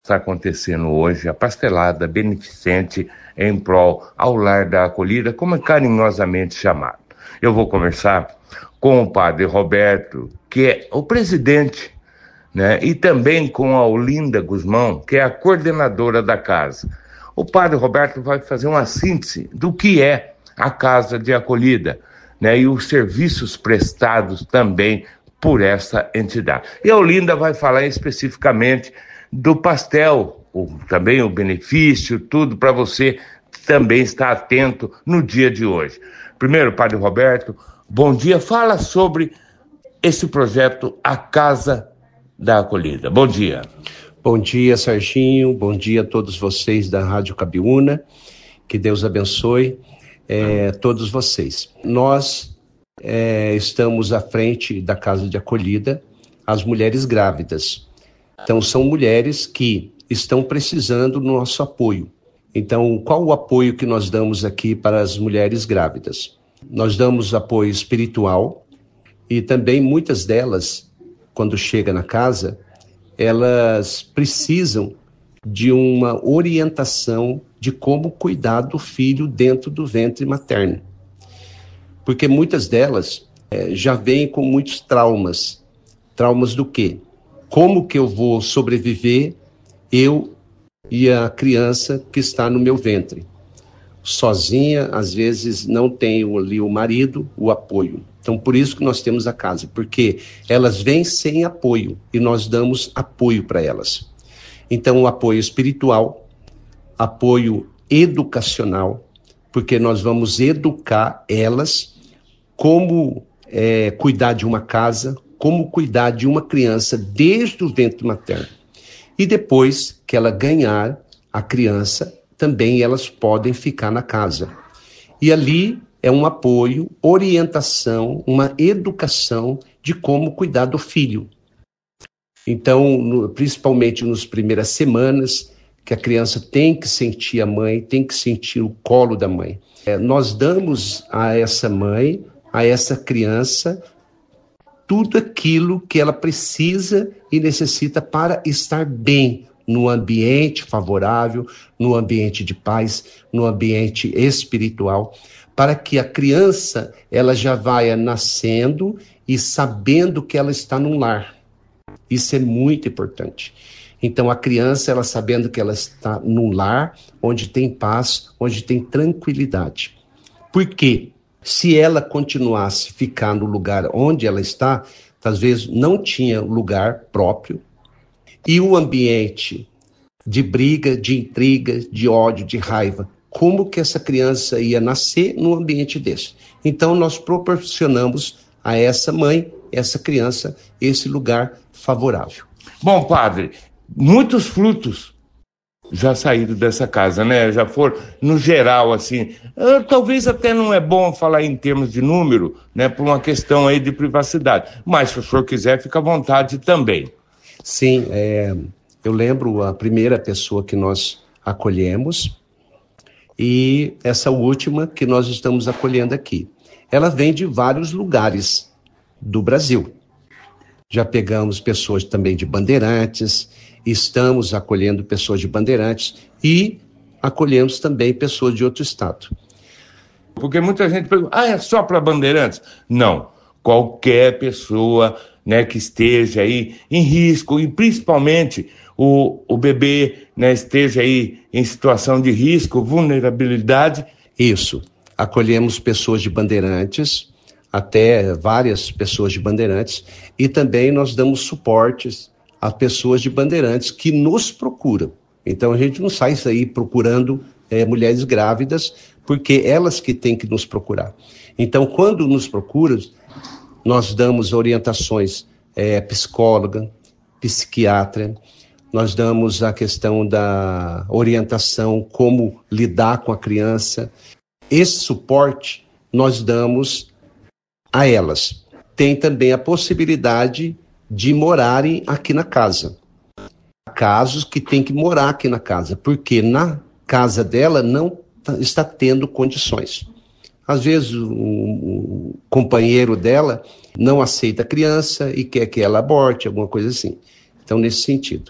Está acontecendo hoje a pastelada beneficente em prol ao Lar da Acolhida, como é carinhosamente chamado. Eu vou conversar com o padre Roberto, que é o presidente, né? E também com a Olinda Guzmão, que é a coordenadora da casa. O padre Roberto vai fazer uma síntese do que é a Casa de Acolhida, né? E os serviços prestados também por essa entidade. E a Olinda vai falar especificamente do pastel, também o benefício, tudo para você também estar atento no dia de hoje. Primeiro, padre Roberto, bom dia. Fala sobre esse projeto, a Casa da Acolhida. Bom dia. Bom dia, Serginho. Bom dia a todos vocês da Rádio Cabiúna. Que Deus abençoe todos vocês. Nós estamos à frente da Casa de Acolhida, as mulheres grávidas. Então, são mulheres que estão precisando do nosso apoio. Então, qual o apoio que nós damos aqui para as mulheres grávidas? Nós damos apoio espiritual e também muitas delas, quando chegam na casa, elas precisam de uma orientação de como cuidar do filho dentro do ventre materno. Porque muitas delas já vêm com muitos traumas. Traumas do quê? Como que eu vou sobreviver, eu e a criança que está no meu ventre? Sozinha, às vezes não tenho ali o marido, o apoio. Então, por isso que nós temos a casa, porque elas vêm sem apoio e nós damos apoio para elas. Então, o apoio espiritual, apoio educacional, porque nós vamos educar elas como cuidar de uma casa, como cuidar de uma criança desde o ventre materno. E depois que ela ganhar a criança, também elas podem ficar na casa. E ali é um apoio, orientação, uma educação de como cuidar do filho. Então, principalmente nas primeiras semanas, que a criança tem que sentir a mãe, tem que sentir o colo da mãe. Nós damos a essa mãe, a essa criança, tudo aquilo que ela precisa e necessita para estar bem no ambiente favorável, no ambiente de paz, no ambiente espiritual, para que a criança ela já vá nascendo e sabendo que ela está num lar. Isso é muito importante. Então, a criança, ela sabendo que ela está num lar onde tem paz, onde tem tranquilidade. Por quê? Se ela continuasse ficar no lugar onde ela está, às vezes não tinha lugar próprio, e o ambiente de briga, de intriga, de ódio, de raiva, como que essa criança ia nascer num ambiente desse? Então, nós proporcionamos a essa mãe, essa criança, esse lugar favorável. Bom, padre, muitos frutos já saíram dessa casa, né? Já foram, no geral, assim. Talvez até não é bom falar em termos de número, né? Por uma questão aí de privacidade. Mas, se o senhor quiser, fica à vontade também. Sim, eu lembro a primeira pessoa que nós acolhemos e essa última que nós estamos acolhendo aqui. Ela vem de vários lugares do Brasil. Já pegamos pessoas também de Bandeirantes, estamos acolhendo pessoas de Bandeirantes e acolhemos também pessoas de outro estado. Porque muita gente pergunta, é só para Bandeirantes? Não, qualquer pessoa, né, que esteja aí em risco, e principalmente o bebê, né, esteja aí em situação de risco, vulnerabilidade. Isso, acolhemos pessoas de Bandeirantes, até várias pessoas de Bandeirantes, e também nós damos suportes a pessoas de Bandeirantes que nos procuram. Então a gente não sai aí procurando mulheres grávidas, porque elas que têm que nos procurar. Então quando nos procuram, nós damos orientações psicóloga, psiquiatra, nós damos a questão da orientação, como lidar com a criança. Esse suporte nós damos a elas. Tem também a possibilidade de morarem aqui na casa. Há casos que tem que morar aqui na casa, porque na casa dela não está tendo condições. Às vezes o companheiro dela não aceita a criança e quer que ela aborte, alguma coisa assim. Então, nesse sentido.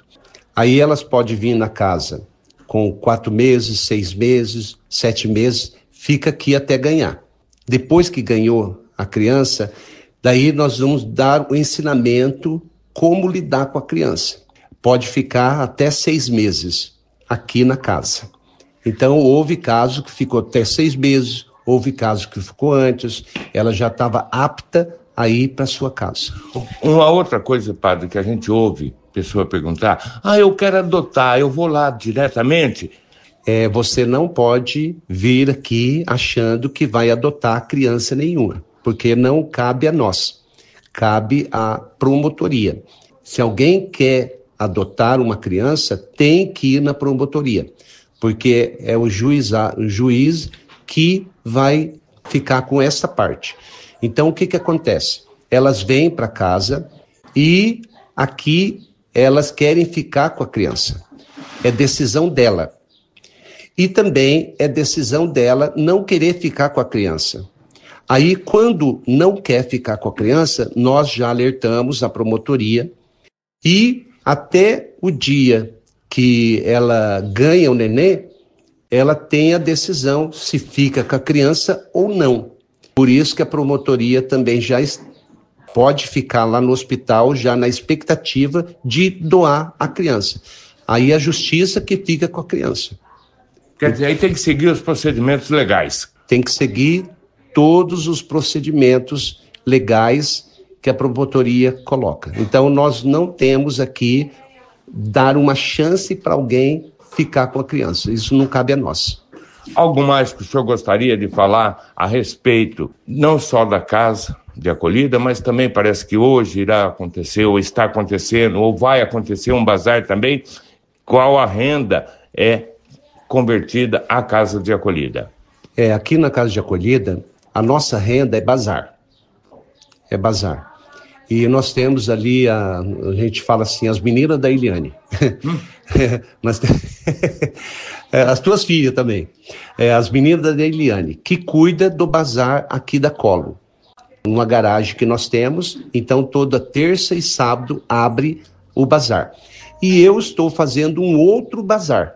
Aí elas podem vir na casa com 4 meses, 6 meses, 7 meses, fica aqui até ganhar. Depois que ganhou a criança, daí nós vamos dar o ensinamento como lidar com a criança. Pode ficar até 6 meses aqui na casa. Então, houve caso que ficou até 6 meses, houve caso que ficou antes, ela já estava apta a ir para sua casa. Uma outra coisa, padre, que a gente ouve pessoa perguntar, eu quero adotar, eu vou lá diretamente? Você não pode vir aqui achando que vai adotar criança nenhuma, porque não cabe a nós, cabe à promotoria. Se alguém quer adotar uma criança, tem que ir na promotoria, porque é o juiz que vai ficar com essa parte. Então, o que acontece? Elas vêm para casa e aqui elas querem ficar com a criança. É decisão dela. E também é decisão dela não querer ficar com a criança. Aí, quando não quer ficar com a criança, nós já alertamos a promotoria e até o dia que ela ganha o nenê, ela tem a decisão se fica com a criança ou não. Por isso que a promotoria também já pode ficar lá no hospital já na expectativa de doar a criança. Aí a justiça que fica com a criança. Quer dizer, aí tem que seguir os procedimentos legais. Tem que seguir todos os procedimentos legais que a promotoria coloca. Então, nós não temos aqui dar uma chance para alguém ficar com a criança. Isso não cabe a nós. Algo mais que o senhor gostaria de falar a respeito, não só da casa de acolhida, mas também parece que hoje irá acontecer, ou está acontecendo, ou vai acontecer um bazar também, qual a renda é convertida à casa de acolhida? Aqui na casa de acolhida, a nossa renda é bazar. É bazar. E nós temos ali, a gente fala assim, as meninas da Eliane. As tuas filhas também. As meninas da Eliane, que cuida do bazar aqui da Colo. Uma garagem que nós temos, então toda terça e sábado abre o bazar. E eu estou fazendo um outro bazar.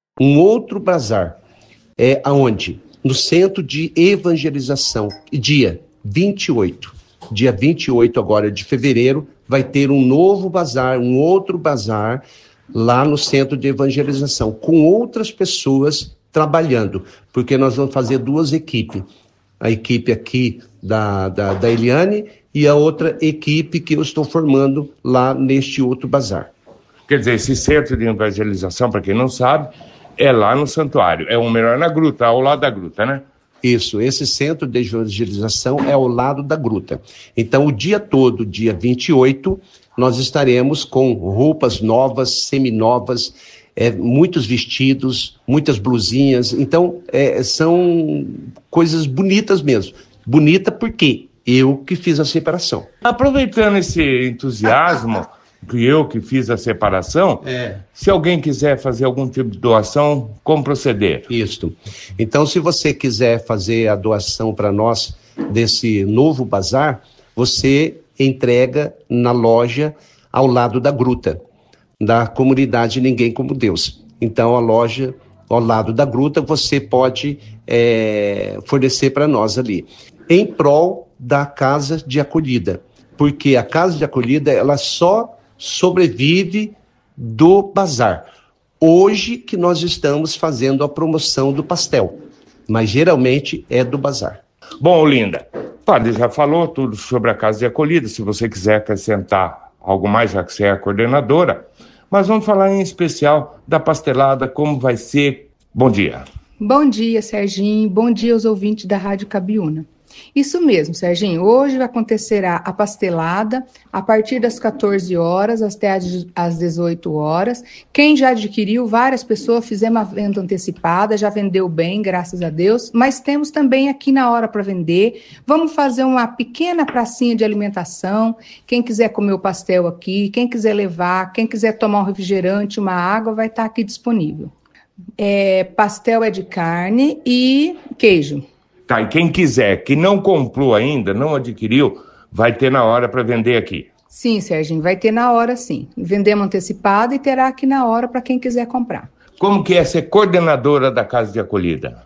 Aonde? No Centro de Evangelização, dia 28. Dia 28 agora de fevereiro, vai ter um novo bazar, um outro bazar, lá no Centro de Evangelização, com outras pessoas trabalhando, porque nós vamos fazer 2 equipes. A equipe aqui da Eliane e a outra equipe que eu estou formando lá neste outro bazar. Quer dizer, esse Centro de Evangelização, para quem não sabe, é lá no santuário, é o melhor na gruta, ao lado da gruta, né? Isso, esse Centro de Evangelização é ao lado da gruta. Então, o dia todo, dia 28, nós estaremos com roupas novas, seminovas, muitos vestidos, muitas blusinhas. Então, são coisas bonitas mesmo. Bonita porque eu que fiz a separação. Aproveitando esse entusiasmo, que fiz a separação, se alguém quiser fazer algum tipo de doação, como proceder? Isso. Então, se você quiser fazer a doação para nós desse novo bazar, você entrega na loja ao lado da gruta, da comunidade Ninguém Como Deus. Então, a loja ao lado da gruta, você pode fornecer para nós ali, em prol da casa de acolhida, porque a casa de acolhida, ela só sobrevive do bazar. Hoje que nós estamos fazendo a promoção do pastel, mas geralmente é do bazar. Bom, Olinda, o padre já falou tudo sobre a casa de acolhida, se você quiser acrescentar algo mais, já que você é a coordenadora, mas vamos falar em especial da pastelada, como vai ser. Bom dia. Bom dia, Serginho, bom dia aos ouvintes da Rádio Cabiúna. Isso mesmo, Serginho, hoje acontecerá a pastelada a partir das 14 horas até às 18 horas. Quem já adquiriu, várias pessoas fizemos a venda antecipada, já vendeu bem, graças a Deus, mas temos também aqui na hora para vender. Vamos fazer uma pequena pracinha de alimentação, quem quiser comer o pastel aqui, quem quiser levar, quem quiser tomar um refrigerante, uma água, vai estar aqui disponível. Pastel é de carne e queijo. Tá, e quem quiser, que não comprou ainda, não adquiriu, vai ter na hora para vender aqui. Sim, Serginho, vai ter na hora sim. Vendemos antecipado e terá aqui na hora para quem quiser comprar. Como que é ser coordenadora da Casa de Acolhida?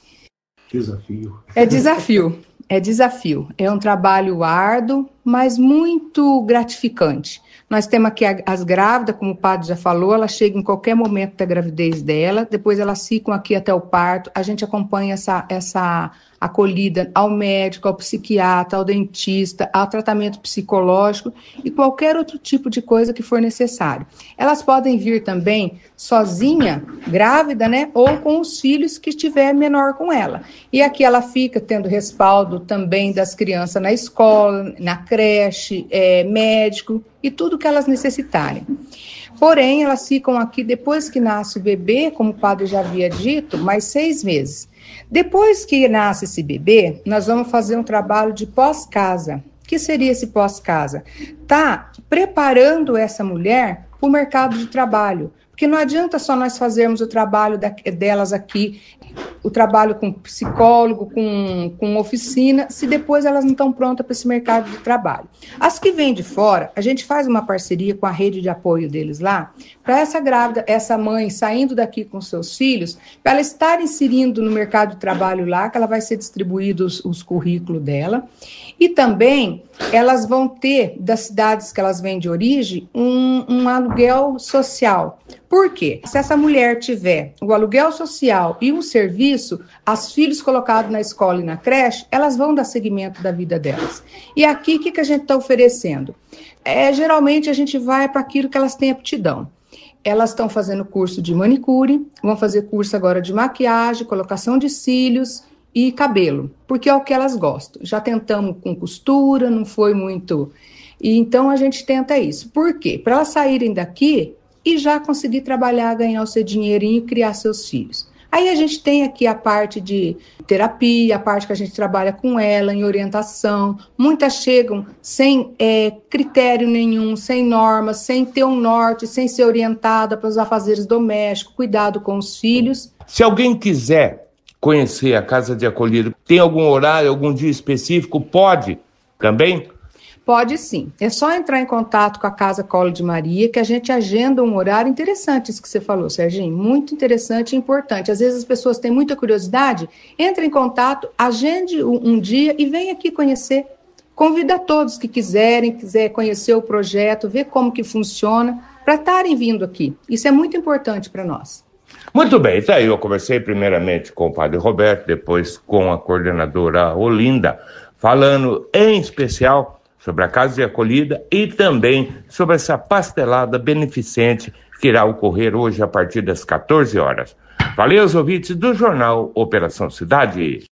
Desafio. É desafio, é desafio. É um trabalho árduo, mas muito gratificante. Nós temos aqui as grávidas, como o padre já falou, elas chegam em qualquer momento da gravidez dela, depois elas ficam aqui até o parto, a gente acompanha essa acolhida ao médico, ao psiquiatra, ao dentista, ao tratamento psicológico e qualquer outro tipo de coisa que for necessário. Elas podem vir também sozinha, grávida, né, ou com os filhos que estiver menor com ela. E aqui ela fica tendo respaldo também das crianças na escola, na creche, médico e tudo que elas necessitarem. Porém, elas ficam aqui depois que nasce o bebê, como o padre já havia dito, mais 6 meses. Depois que nasce esse bebê, nós vamos fazer um trabalho de pós-casa. O que seria esse pós-casa? Tá preparando essa mulher para o mercado de trabalho. Porque não adianta só nós fazermos o trabalho delas aqui, o trabalho com psicólogo, com oficina, se depois elas não estão prontas para esse mercado de trabalho. As que vêm de fora, a gente faz uma parceria com a rede de apoio deles lá, para essa grávida, essa mãe saindo daqui com seus filhos, para ela estar inserindo no mercado de trabalho lá, que ela vai ser distribuído os currículos dela. E também elas vão ter, das cidades que elas vêm de origem, um aluguel social. Por quê? Se essa mulher tiver o aluguel social e um serviço, os filhos colocados na escola e na creche, elas vão dar seguimento da vida delas. E aqui, o que a gente está oferecendo? Geralmente, a gente vai para aquilo que elas têm aptidão. Elas estão fazendo curso de manicure, vão fazer curso agora de maquiagem, colocação de cílios e cabelo, porque é o que elas gostam. Já tentamos com costura, não foi muito. E então a gente tenta isso. Por quê? Para elas saírem daqui e já conseguir trabalhar, ganhar o seu dinheirinho e criar seus filhos. Aí a gente tem aqui a parte de terapia, a parte que a gente trabalha com ela, em orientação. Muitas chegam sem critério nenhum, sem normas, sem ter um norte, sem ser orientada para os afazeres domésticos, cuidado com os filhos. Se alguém quiser conhecer a Casa de Acolhida, tem algum horário, algum dia específico? Pode também? Pode sim. É só entrar em contato com a Casa Colo de Maria, que a gente agenda um horário interessante, isso que você falou, Serginho. Muito interessante e importante. Às vezes as pessoas têm muita curiosidade, entre em contato, agende um dia e vem aqui conhecer. Convida a todos que quiser conhecer o projeto, ver como que funciona, para estarem vindo aqui. Isso é muito importante para nós. Muito bem, então eu conversei primeiramente com o padre Roberto, depois com a coordenadora Olinda, falando em especial sobre a Casa de Acolhida e também sobre essa pastelada beneficente que irá ocorrer hoje a partir das 14 horas. Valeu, os ouvintes do Jornal Operação Cidade.